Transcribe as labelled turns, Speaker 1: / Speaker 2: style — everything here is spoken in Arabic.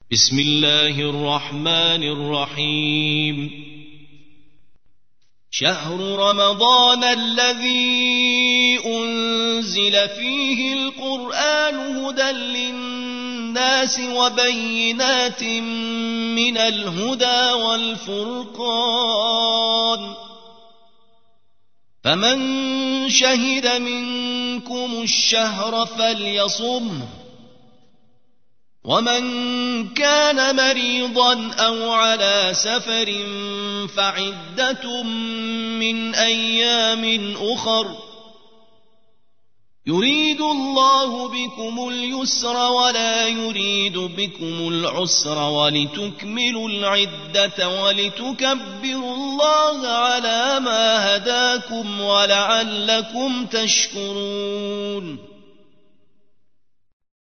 Speaker 1: بسم الله الرحمن الرحيم شهر رمضان الذي أنزل فيه القرآن هدى للناس وبينات من الهدى والفرقان فمن شهد منكم الشهر فليصمه ومن كان مريضا أو على سفر فعدة من أيام أخر يريد الله بكم اليسر ولا يريد بكم العسر ولتكملوا العدة ولتكبروا الله على ما هداكم ولعلكم تشكرون